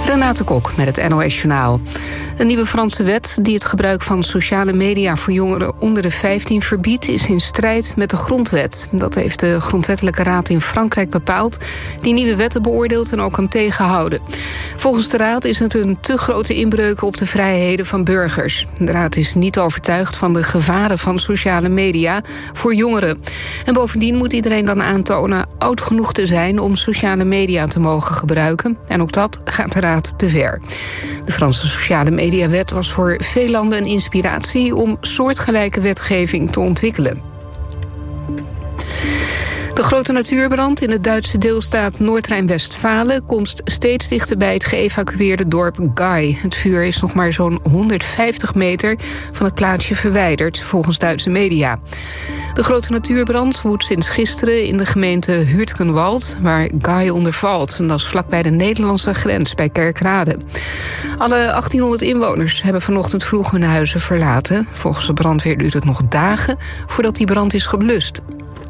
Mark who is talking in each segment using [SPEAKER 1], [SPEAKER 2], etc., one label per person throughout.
[SPEAKER 1] Renate Kok met het NOS Journaal. Een nieuwe Franse wet die het gebruik van sociale media voor jongeren onder de 15 verbiedt, is in strijd met de grondwet. Dat heeft de Grondwettelijke Raad in Frankrijk bepaald, die nieuwe wetten beoordeelt en ook kan tegenhouden. Volgens de Raad is het een te grote inbreuk op de vrijheden van burgers. De Raad is niet overtuigd van de gevaren van sociale media voor jongeren. En bovendien moet iedereen dan aantonen oud genoeg te zijn om sociale media te mogen gebruiken. En ook dat gaat de Raad te ver. De Franse sociale mediawet was voor veel landen een inspiratie om soortgelijke wetgeving te ontwikkelen. De grote natuurbrand in de Duitse deelstaat Noord-Rijn-Westfalen komt steeds dichter bij het geëvacueerde dorp Gai. Het vuur is nog maar zo'n 150 meter van het plaatsje verwijderd, volgens Duitse media. De grote natuurbrand woedt sinds gisteren in de gemeente Hürtgenwald, waar Gai onder valt. En dat is vlakbij de Nederlandse grens bij Kerkrade. Alle 1800 inwoners hebben vanochtend vroeg hun huizen verlaten. Volgens de brandweer duurt het nog dagen voordat die brand is geblust.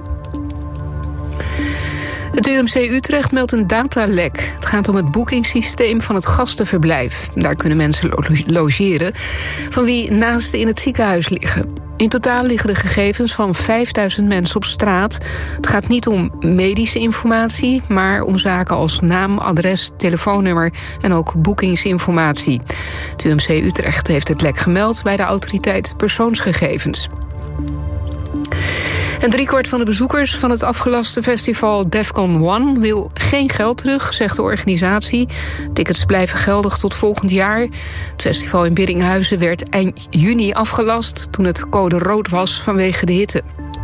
[SPEAKER 1] Het UMC Utrecht meldt een datalek. Het gaat om het boekingssysteem van het gastenverblijf. Daar kunnen mensen logeren van wie naasten in het ziekenhuis liggen. In totaal liggen de gegevens van 5000 mensen op straat. Het gaat niet om medische informatie, maar om zaken als naam, adres, telefoonnummer en ook boekingsinformatie. Het UMC Utrecht heeft het lek gemeld bij de autoriteit persoonsgegevens. En 3/4 van de bezoekers van het afgelaste festival Defcon One wil geen geld terug, zegt de organisatie. Tickets blijven geldig tot volgend jaar. Het festival in Biddinghuizen werd eind juni afgelast toen het code rood was vanwege de hitte.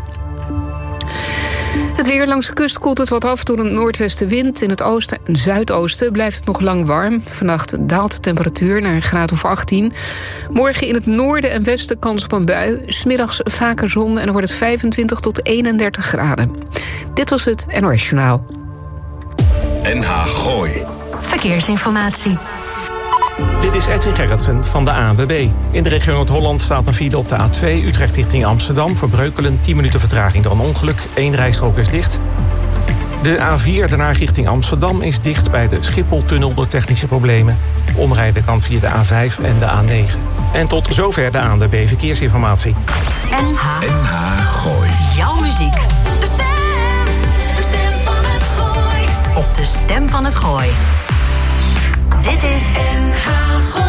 [SPEAKER 1] Het weer langs de kust koelt het wat af door een noordwestenwind. In het oosten en zuidoosten blijft het nog lang warm. Vannacht daalt de temperatuur naar een graad of 18. Morgen in het noorden en westen kans op een bui. 's Middags vaker zon en dan wordt het 25 tot 31 graden. Dit was het NOS Journaal.
[SPEAKER 2] NH Gooi.
[SPEAKER 3] Verkeersinformatie.
[SPEAKER 4] Dit is Edwin Gerritsen van de ANWB. In de regio Noord-Holland staat een file op de A2 Utrecht richting Amsterdam. Voor Breukelen 10 minuten vertraging door een ongeluk. 1 rijstrook is dicht. De A4 daarna richting Amsterdam is dicht bij de Schipholtunnel door technische problemen. Omrijden kan via de A5 en de A9. En tot zover de ANWB Verkeersinformatie.
[SPEAKER 3] NH
[SPEAKER 2] Gooi.
[SPEAKER 3] Jouw muziek. De stem van het Gooi. Op de stem van het Gooi. Dit is NH Gooi.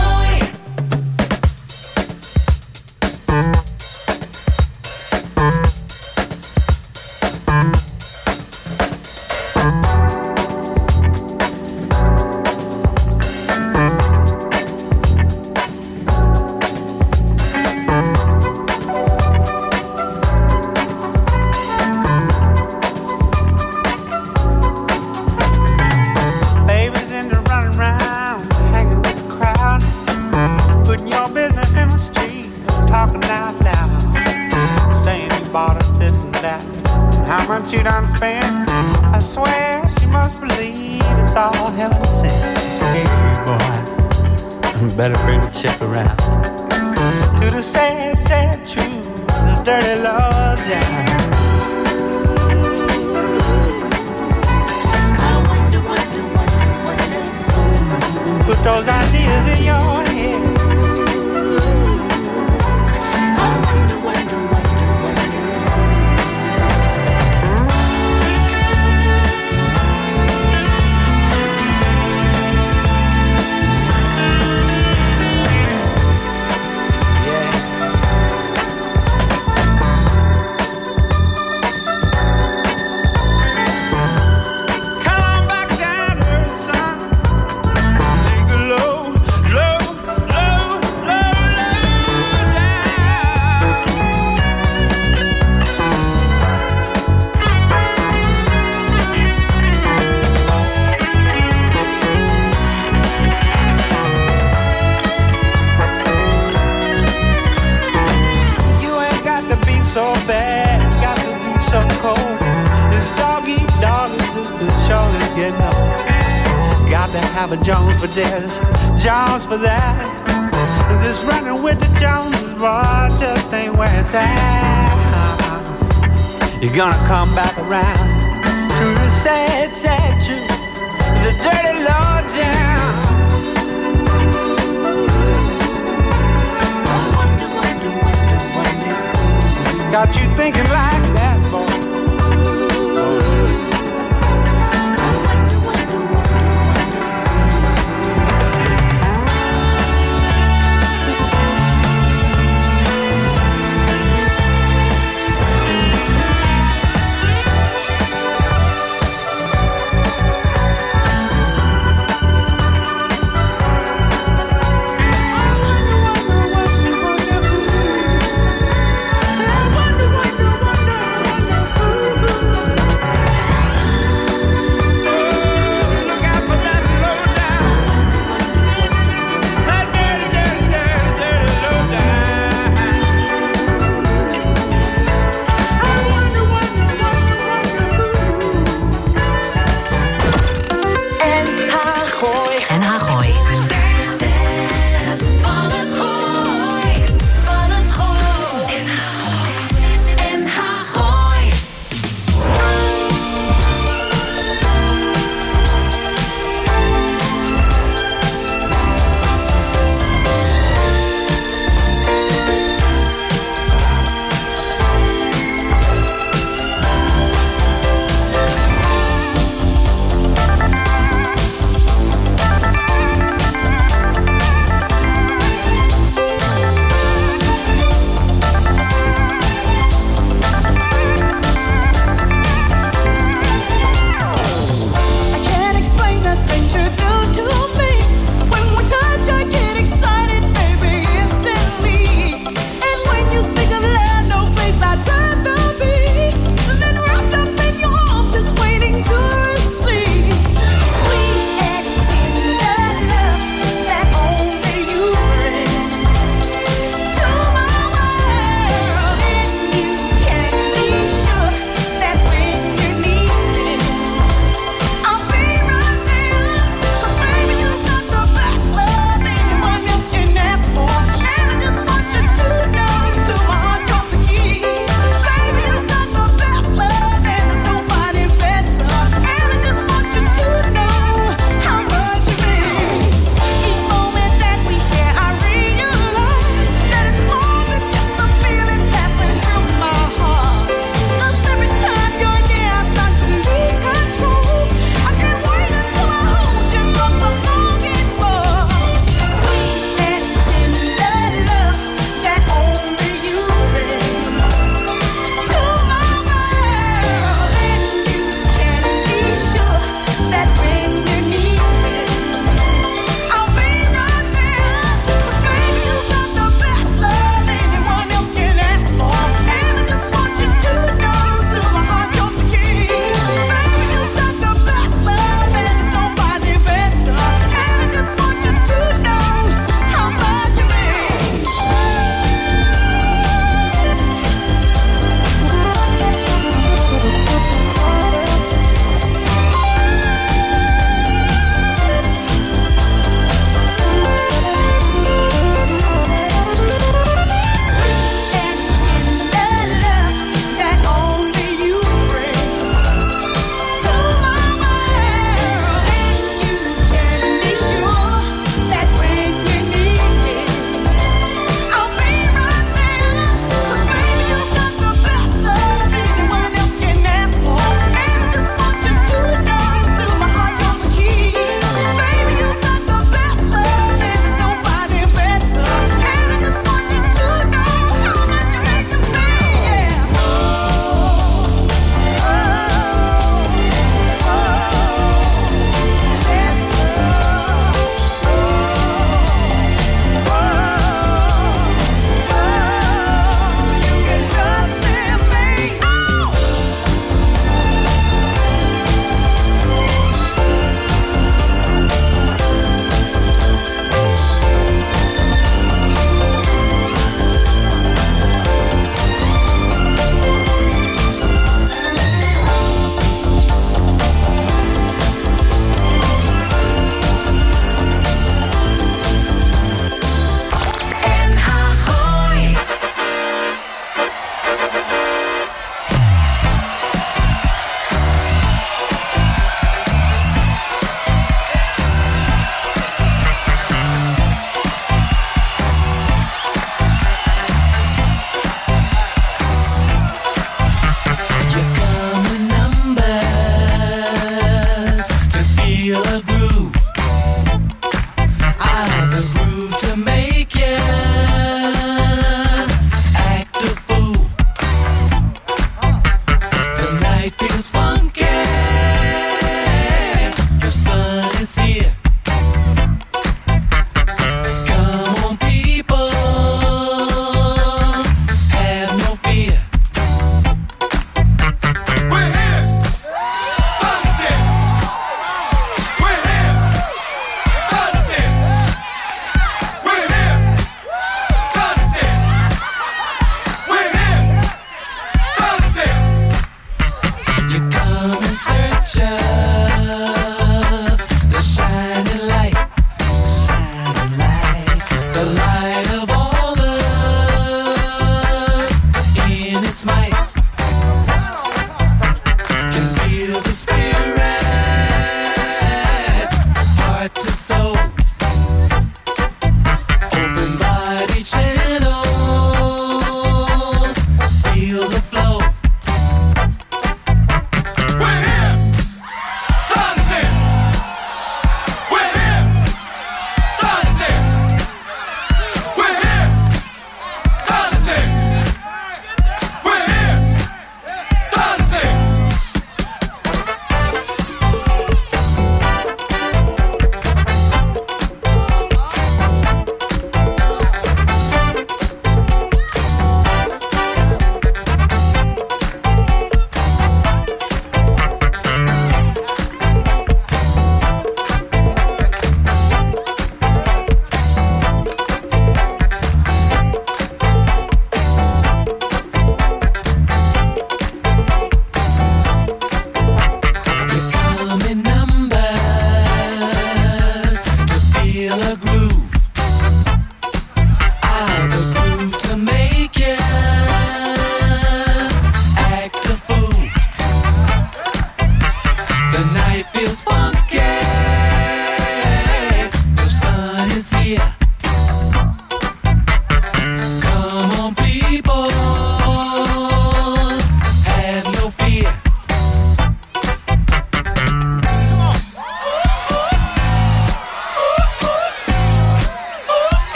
[SPEAKER 5] Better bring the check around to the sad, sad truth, the dirty Lord down. Put those ideas in your head. Have a Jones for this, Jones for that. This running with the Joneses, boy, just ain't where it's at. You're gonna come back around to the sad, sad truth, the dirty low down.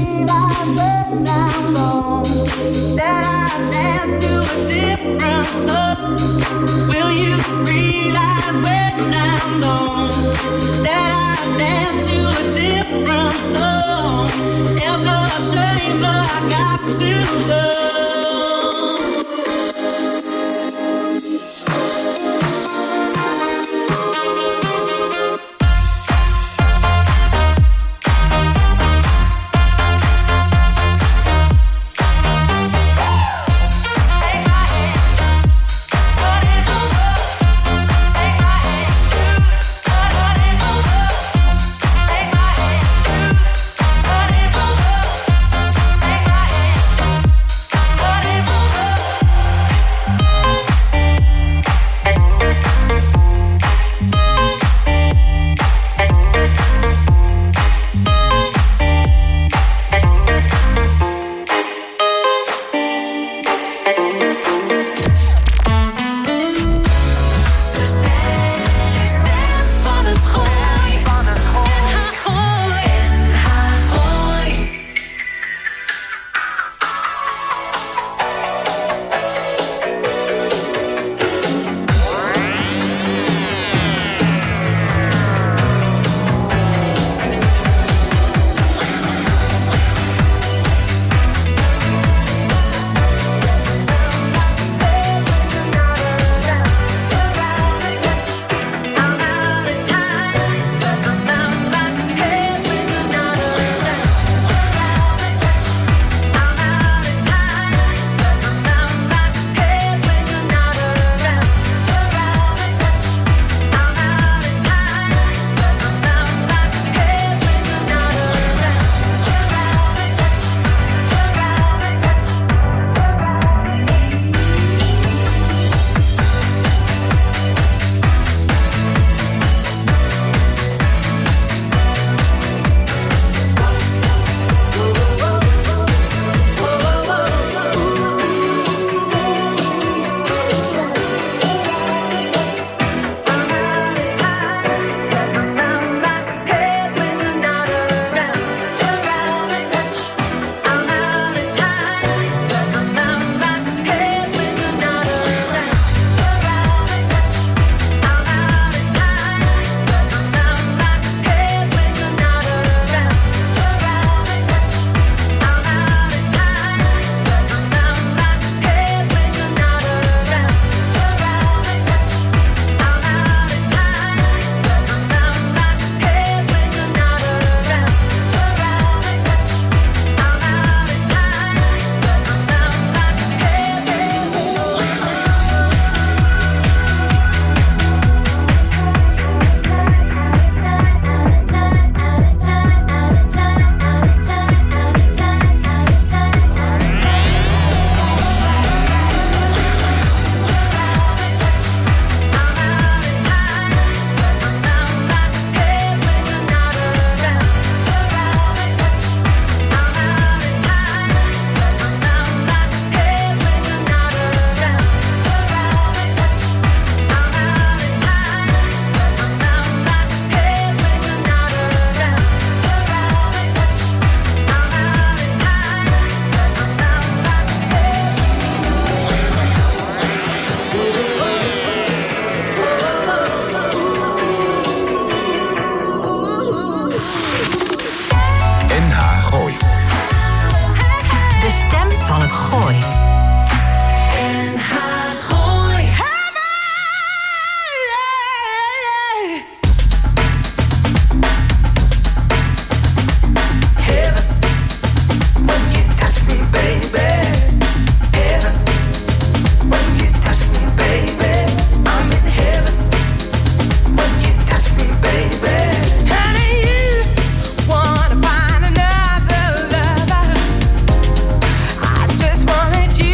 [SPEAKER 6] wanna find another lover. I just wanted you.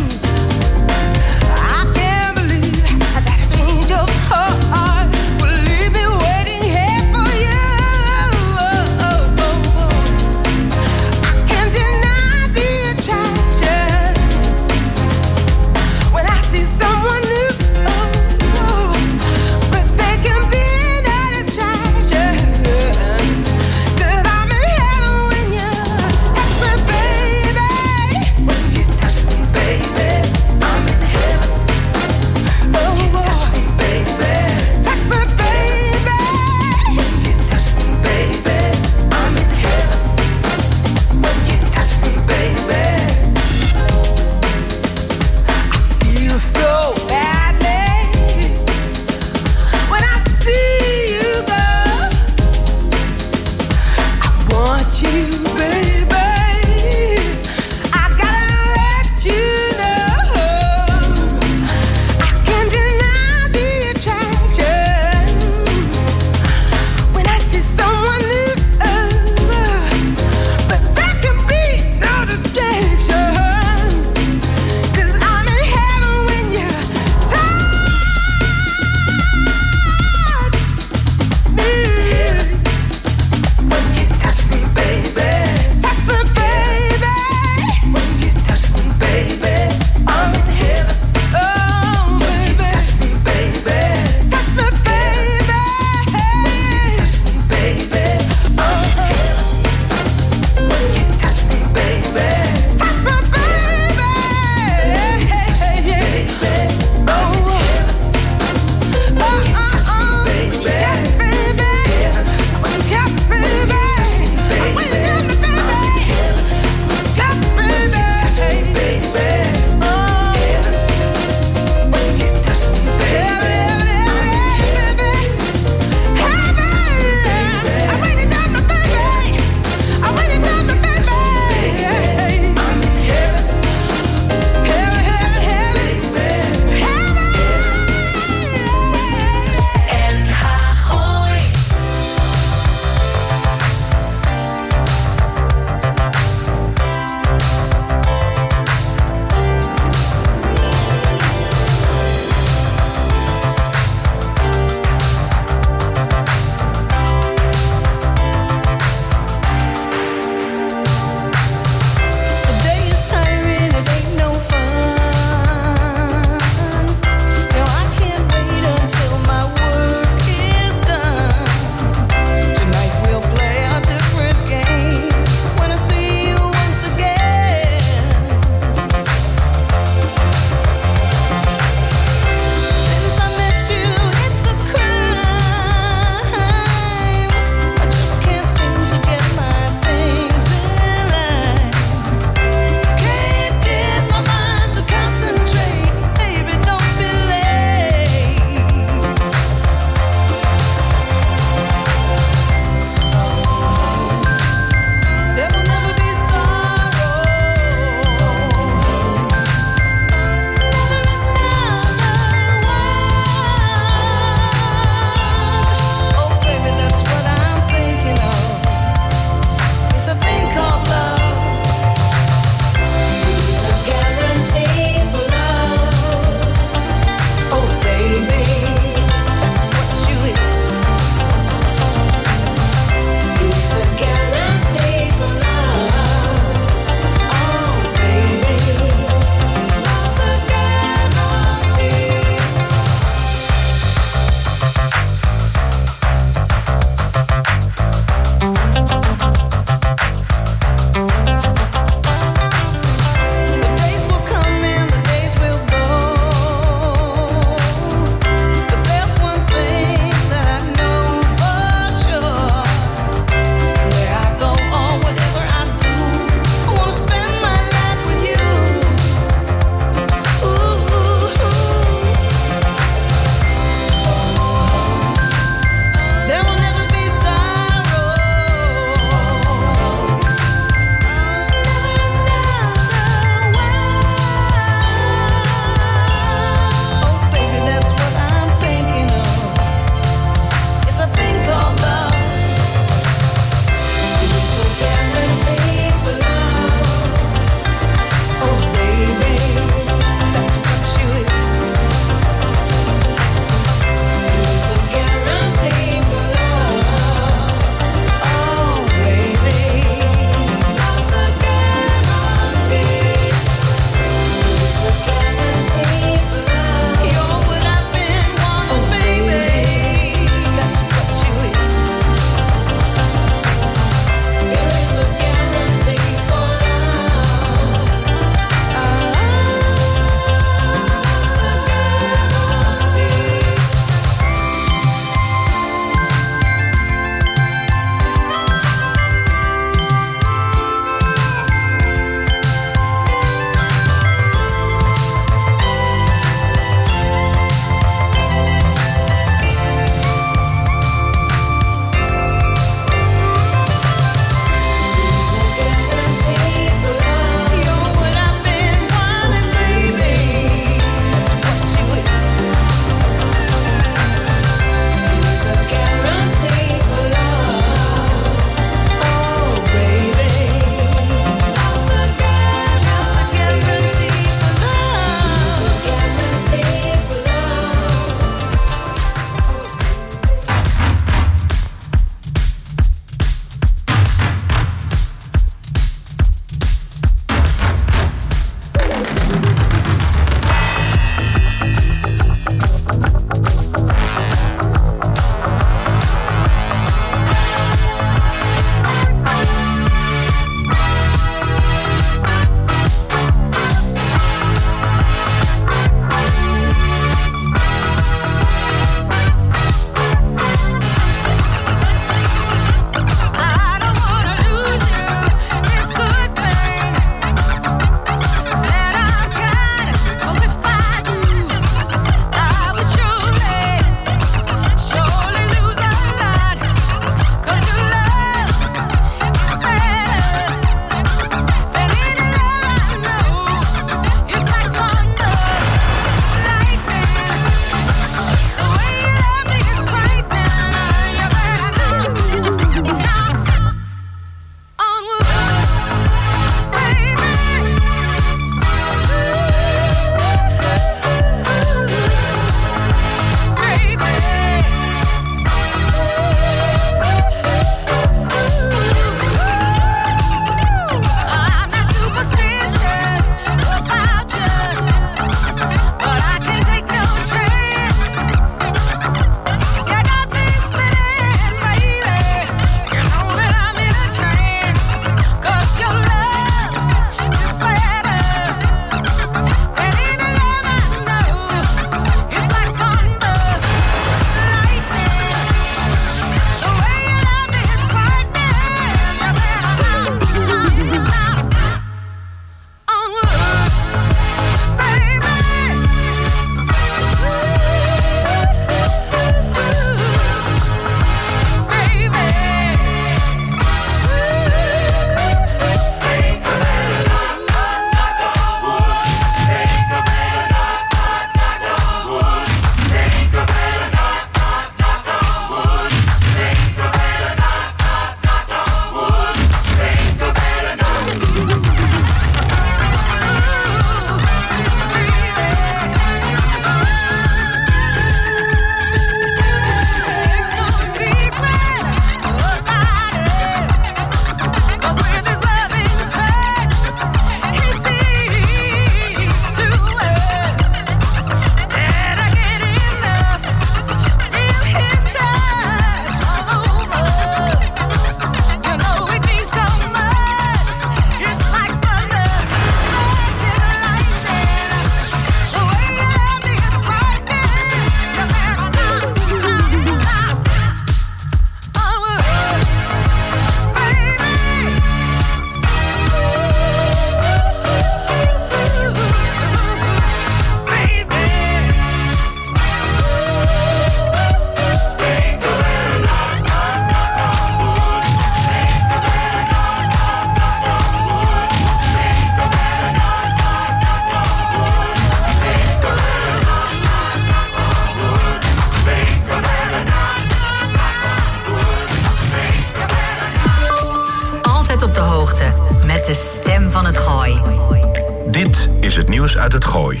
[SPEAKER 3] stem van het Gooi.
[SPEAKER 2] Dit is het nieuws uit het Gooi.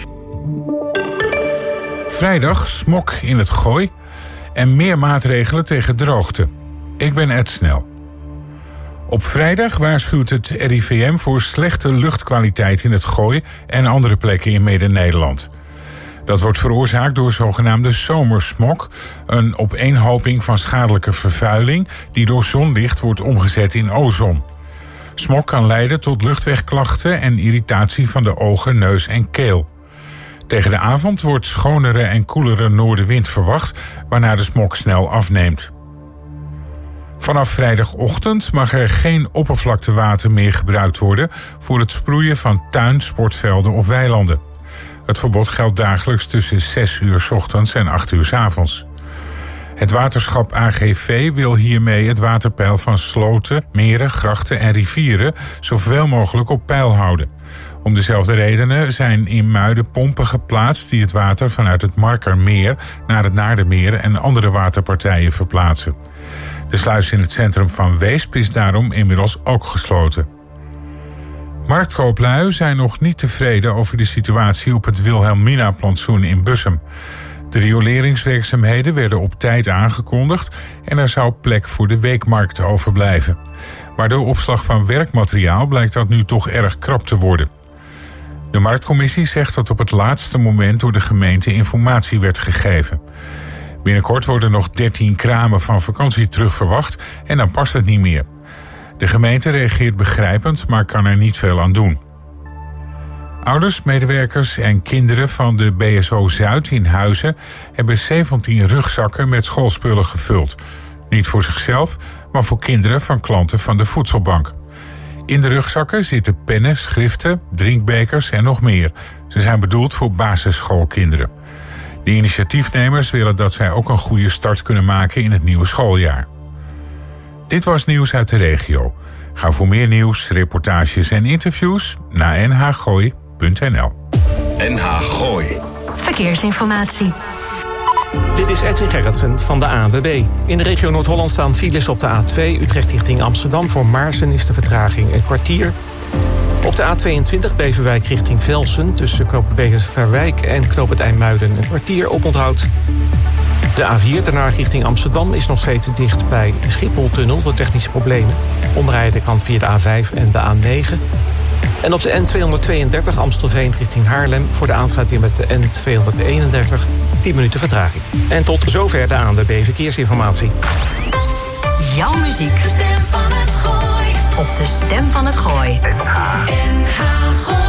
[SPEAKER 6] Vrijdag smok in het Gooi en meer maatregelen tegen droogte. Ik ben Ed Snel. Op vrijdag waarschuwt het RIVM voor slechte luchtkwaliteit in het Gooi en andere plekken in Midden-Nederland. Dat wordt veroorzaakt door zogenaamde zomersmok, een opeenhoping van schadelijke vervuiling die door zonlicht wordt omgezet in ozon. Smok kan leiden tot luchtwegklachten en irritatie van de ogen, neus en keel. Tegen de avond wordt schonere en koelere noordenwind verwacht, waarna de smok snel afneemt. Vanaf vrijdagochtend mag er geen oppervlaktewater meer gebruikt worden voor het sproeien van tuin, sportvelden of weilanden. Het verbod geldt dagelijks tussen 6 uur 's ochtends en 8 uur 's avonds. Het waterschap AGV wil hiermee het waterpeil van sloten, meren, grachten en rivieren zoveel mogelijk op peil houden. Om dezelfde redenen zijn in Muiden pompen geplaatst die het water vanuit het Markermeer naar het Naardermeer en andere waterpartijen verplaatsen. De sluis in het centrum van Weesp is daarom inmiddels ook gesloten. Marktkooplui zijn nog niet tevreden over de situatie op het Wilhelmina-plantsoen in Bussum. De rioleringswerkzaamheden werden op tijd aangekondigd en er zou plek voor de weekmarkt overblijven. Maar door opslag van werkmateriaal blijkt dat nu toch erg krap te worden. De marktcommissie zegt dat op het laatste moment door de gemeente informatie werd gegeven. Binnenkort worden nog 13 kramen van vakantie terug verwacht en dan past het niet meer. De gemeente reageert begrijpend, maar kan er niet veel aan doen. Ouders, medewerkers en kinderen van de BSO Zuid in Huizen hebben 17 rugzakken met schoolspullen gevuld. Niet voor zichzelf, maar voor kinderen van klanten van de voedselbank. In de rugzakken zitten pennen, schriften, drinkbekers en nog meer. Ze zijn bedoeld voor basisschoolkinderen. De initiatiefnemers willen dat zij ook een goede start kunnen maken in het nieuwe schooljaar. Dit was nieuws uit de regio. Ga voor meer nieuws, reportages en interviews naar nhgooi.nl.
[SPEAKER 2] NH Gooi.
[SPEAKER 3] Verkeersinformatie.
[SPEAKER 4] Dit is Edwin Gerritsen van de ANWB. In de regio Noord-Holland staan files op de A2 Utrecht richting Amsterdam. Voor Maarsen is de vertraging een kwartier. Op de A22 Beverwijk richting Velsen tussen knooppunt Beverwijk en knooppunt IJmuiden een kwartier oponthoud. De A4 daarna richting Amsterdam is nog steeds dicht bij de Schipholtunnel door technische problemen. Omrijden kan via de A5 en de A9. En op de N232 Amstelveen richting Haarlem voor de aansluiting met de N231 10 minuten vertraging. En tot zover de ANWB Verkeersinformatie.
[SPEAKER 3] Jouw muziek. De stem van het Gooi. Op de stem van het Gooi. NH Gooi.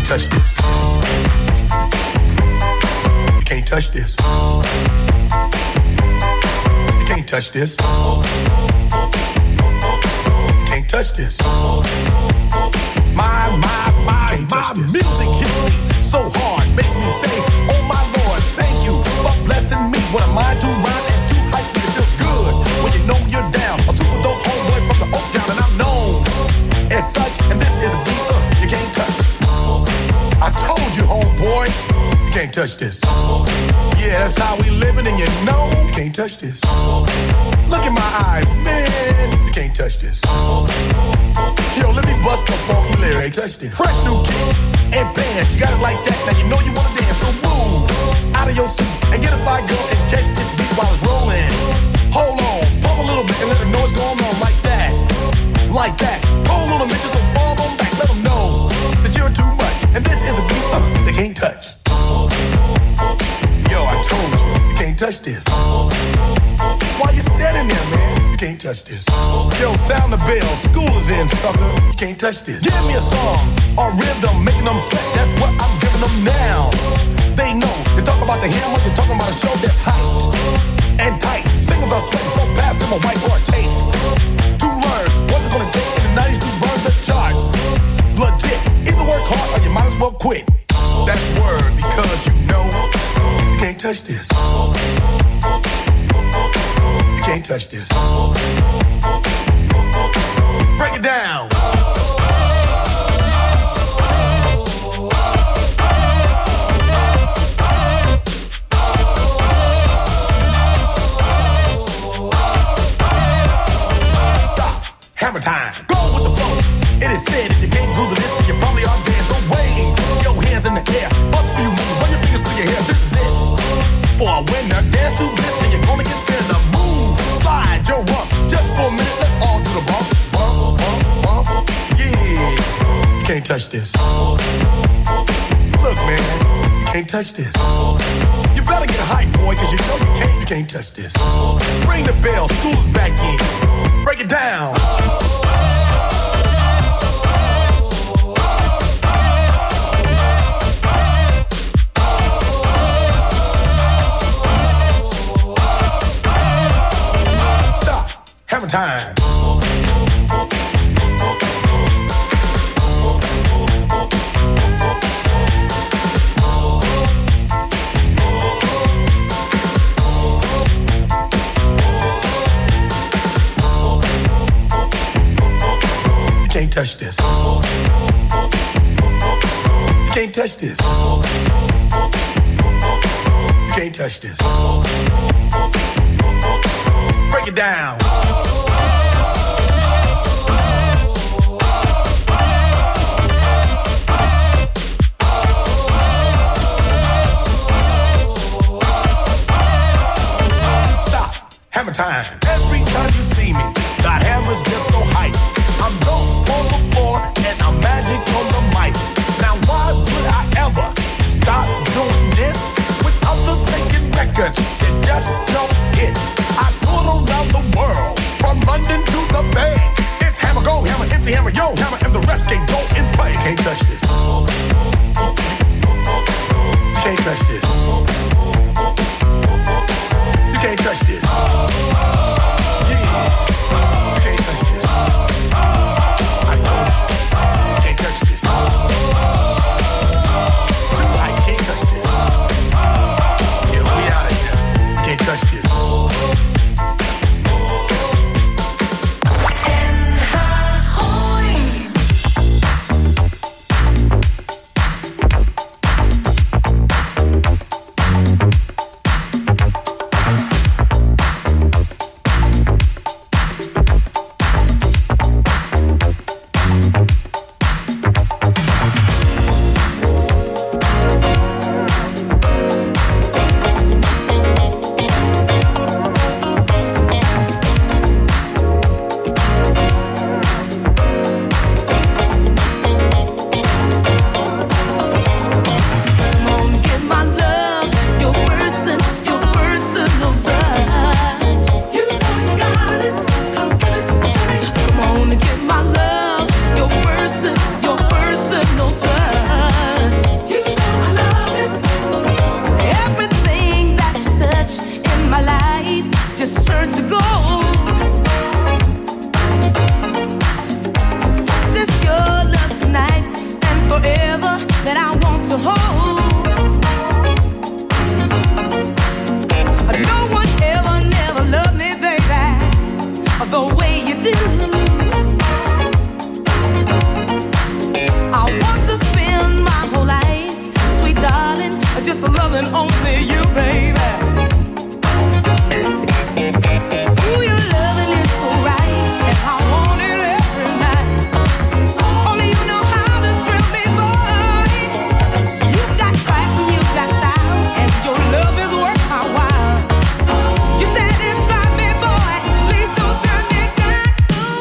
[SPEAKER 7] touch this. You can't touch this. You can't touch this. You can't touch this. My music hits me so hard, makes me say, oh my Lord, thank you for blessing me. What am I to rhyme and to hype me? It feels good when you know you're down. A super dope homeboy from the Oak Town, and I'm known as such. And this is a beat you can't touch. I told you, homeboy, you can't touch this. Yeah, that's how we living, and you know you can't touch this. Look in my eyes, man, you can't touch this. Yo, let me bust the funky lyrics. Fresh new kicks and bands, you got it like that. Now you know you wanna dance, so move out of your seat and get a fire girl and catch this beat while it's rolling. Hold on, pump a little bit and let them know what's going on like that. Like that. Hold on, bitches, don't fall on back. Let them know that you're too much. And this is a beat they can't touch. Yo, I told you, you can't touch this. Why you standing there, man? You can't touch this. Yo, sound the bell, school is in, sucker. You can't touch this. Give me a song or rhythm, making them sweat. That's what I'm giving them now. They know. You talk about the hammer, you're talking about a show that's hyped and tight. Singles are sweating so fast, them a whiteboard tape. To learn what's it gonna take in the 90s to burn the charts. Legit. Either work hard or you might as well quit. That's word because you know you can't touch this. You can't touch this. Break it down. Stop. Hammer time. Go with the flow. It is said if you can't do the list, then you probably are dead. So wave your hands in the air. Bust a few moves. Run your fingers through your hair. This is it. For a winner, dance to this, and you're gonna get there. The move, slide your rump. Just for a minute, let's all do the bump, bump, bump, bump. Yeah, you can't touch this. Look, man, you can't touch this. You better get hype, boy, cause you know you can't touch this. Ring the bell, school's back in. Break it down. Hammer time. You can't touch this. You can't touch this. You can't touch this. Break it down. Stop. Hammer time. Every time you see me, the hammer's just so hype. I'm dope on the floor and I'm magic on the mic. Now why would I ever stop doing this with others making records that just don't hit? I tour around the world, from London to the Bay. It's hammer, go, hammer, empty hammer, yo, hammer, and the rest can go and play. You can't touch this. You can't touch this. You can't touch this. Yeah, you can't touch this. I told you, you can't touch this. Too high, you can't touch this. Yeah, we out of here. You can't touch this.
[SPEAKER 8] forever that I want to hold. No one ever, never loved me, baby, the way you do. I want to spend my whole life, sweet darling, just loving only you, baby. Ooh, your loving is so right, and I want it every night. Only you know how to thrill me, boy. You got class and you got style, and your love is worth my while. You satisfy me, boy. Please don't turn me down. Ooh.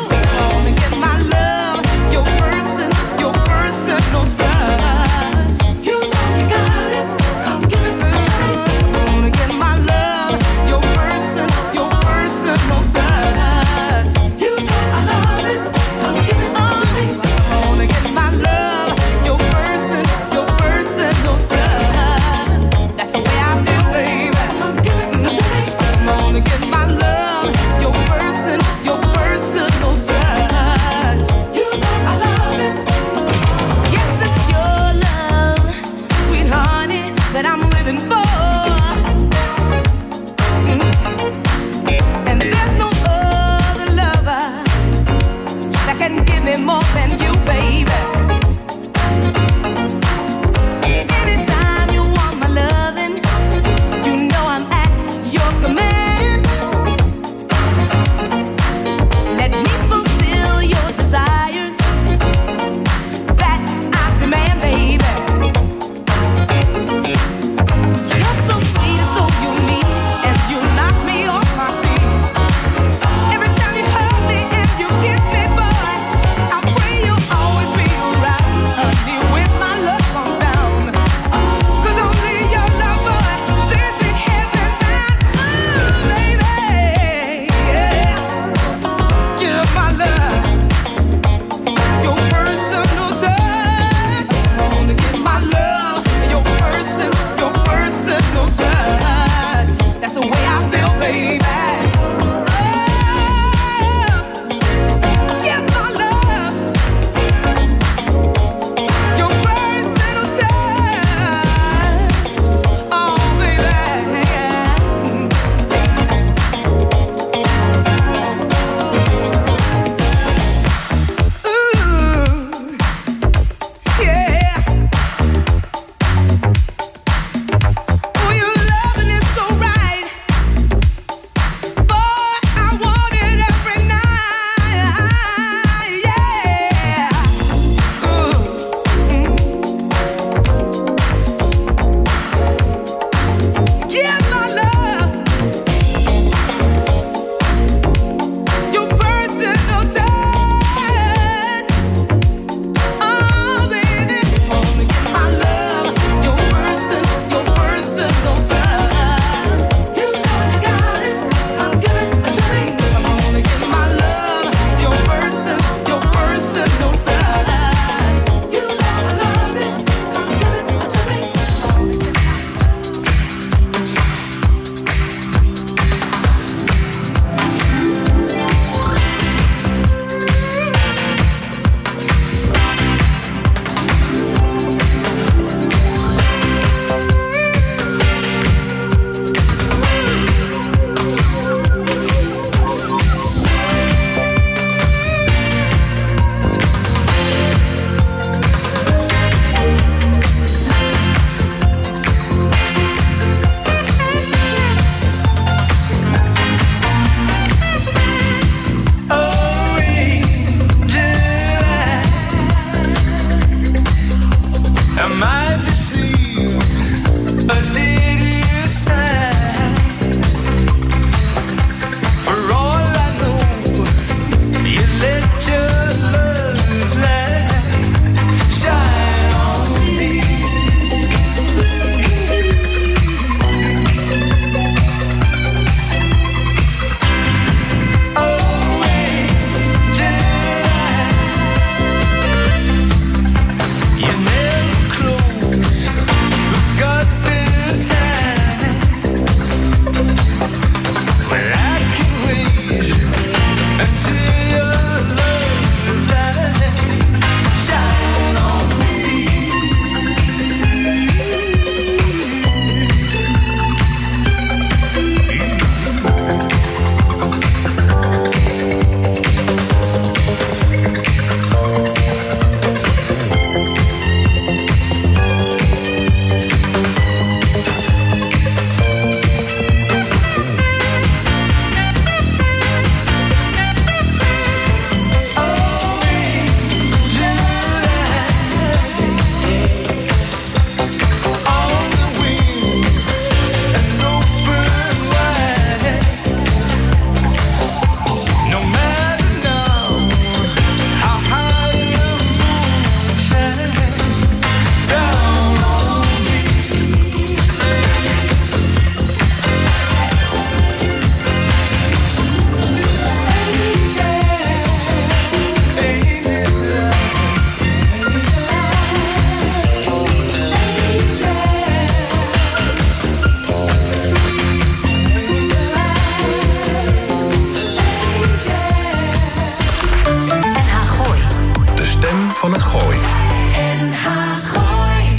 [SPEAKER 3] NH Gooi.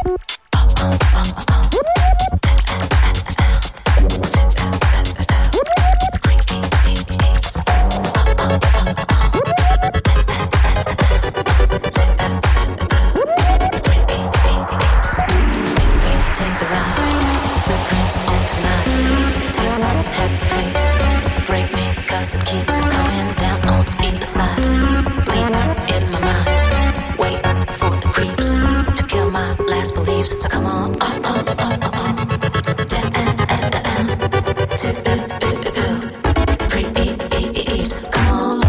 [SPEAKER 9] It keeps coming down on either side, bleeding in my mind, waiting for the creeps to kill my last beliefs. So come on, down to the creeps. Come on.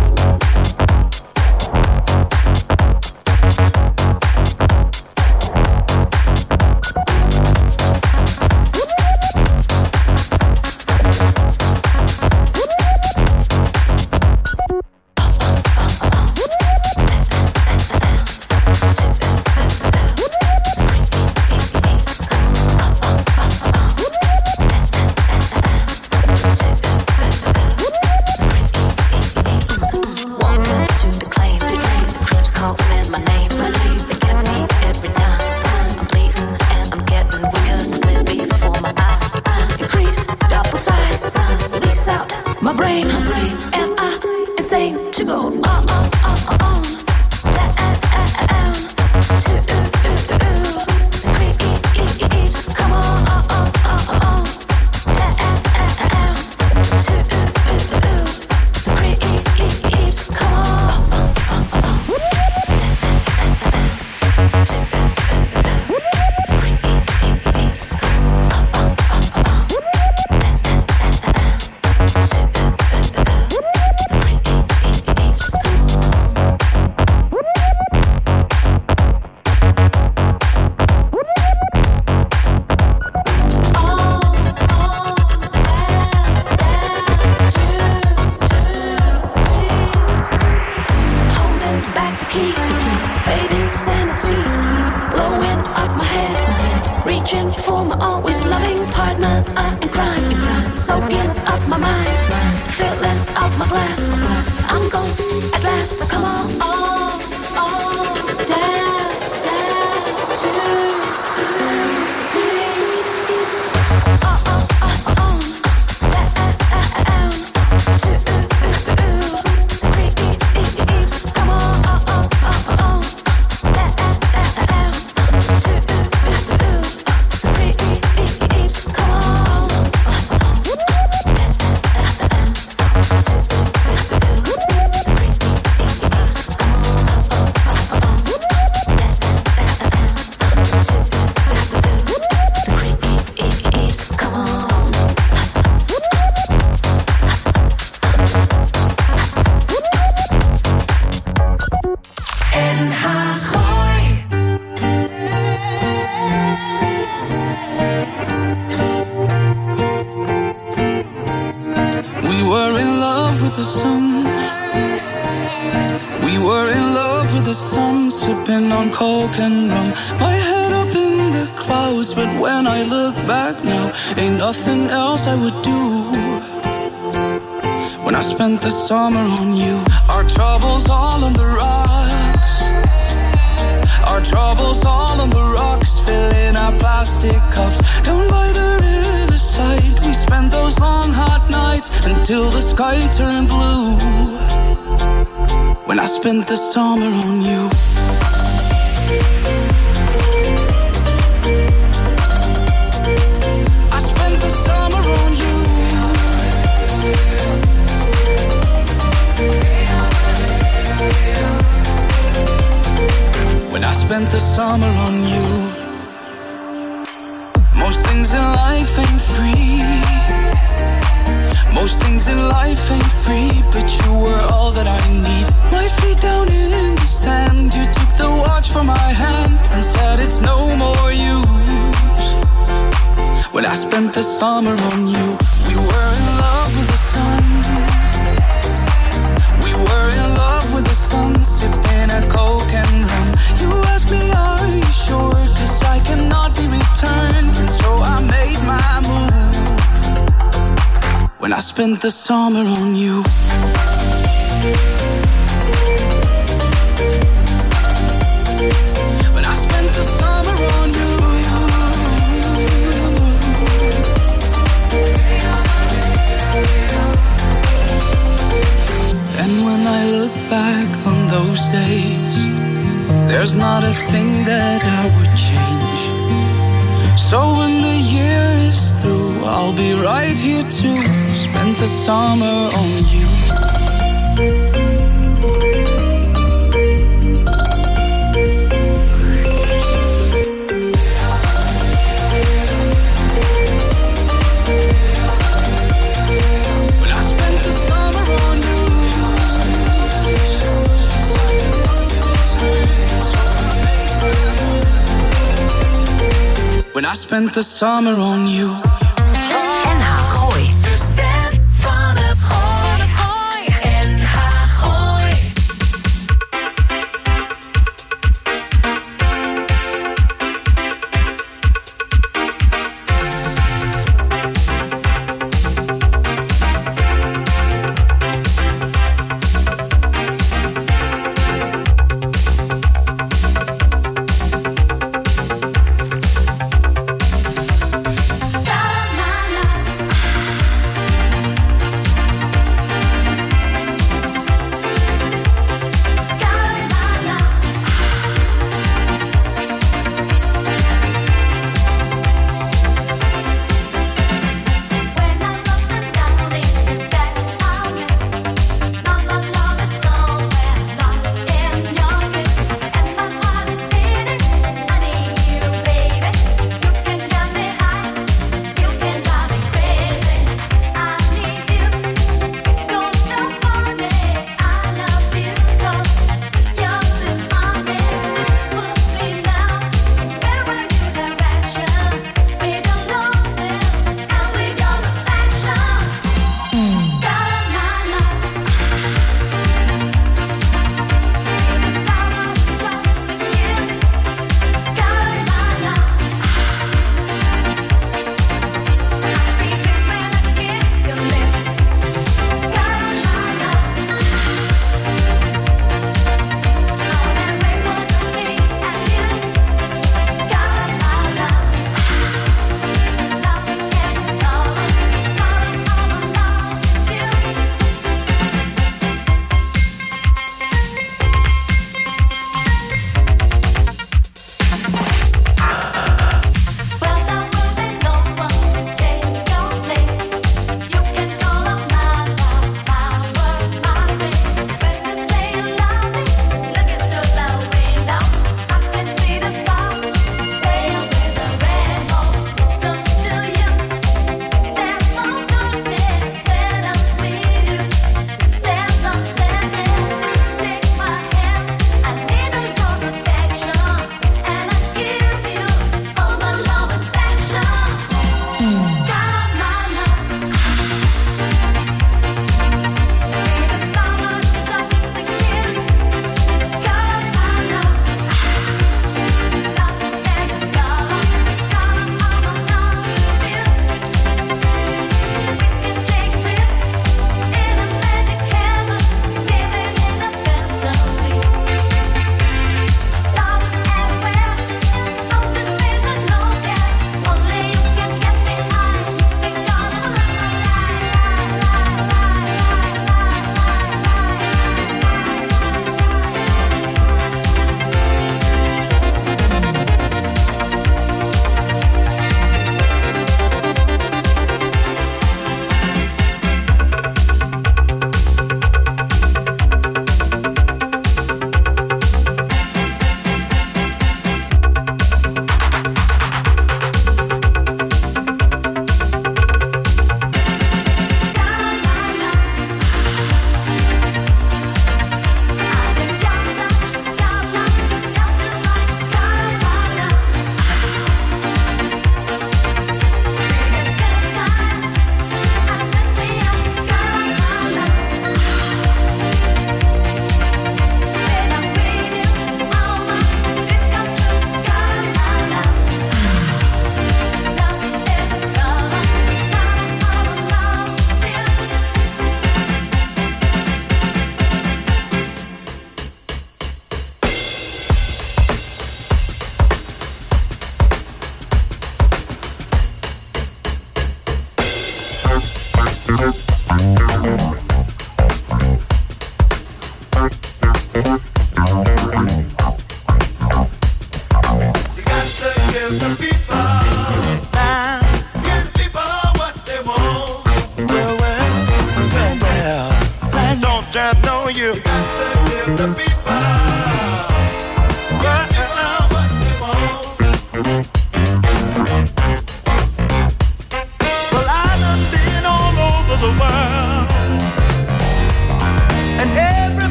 [SPEAKER 10] Summer on you, our troubles all on the rocks. Our troubles all on the rocks, filling our plastic cups. Down by the riverside, we spent those long hot nights until the sky turned blue. When I spent the summer on you. Spent the summer on you. Most things in life ain't free. Most things in life ain't free, but you were all that I need. My feet down in the sand, you took the watch from my hand and said it's no more use. When I spent the summer on you, we were in love with the sun. We were in love with the sun, sipping a Coke and rum. You ask me, are you sure? 'Cause I cannot be returned. And so I made my move. When I spent the summer on you. anything that I would change. So when the year is through, I'll be right here to spend the summer on you. When I spent the summer on you.
[SPEAKER 3] NH Gooi. De stem van het gooi. NH Gooi.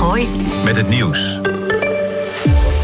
[SPEAKER 3] Gooi.
[SPEAKER 2] Met het nieuws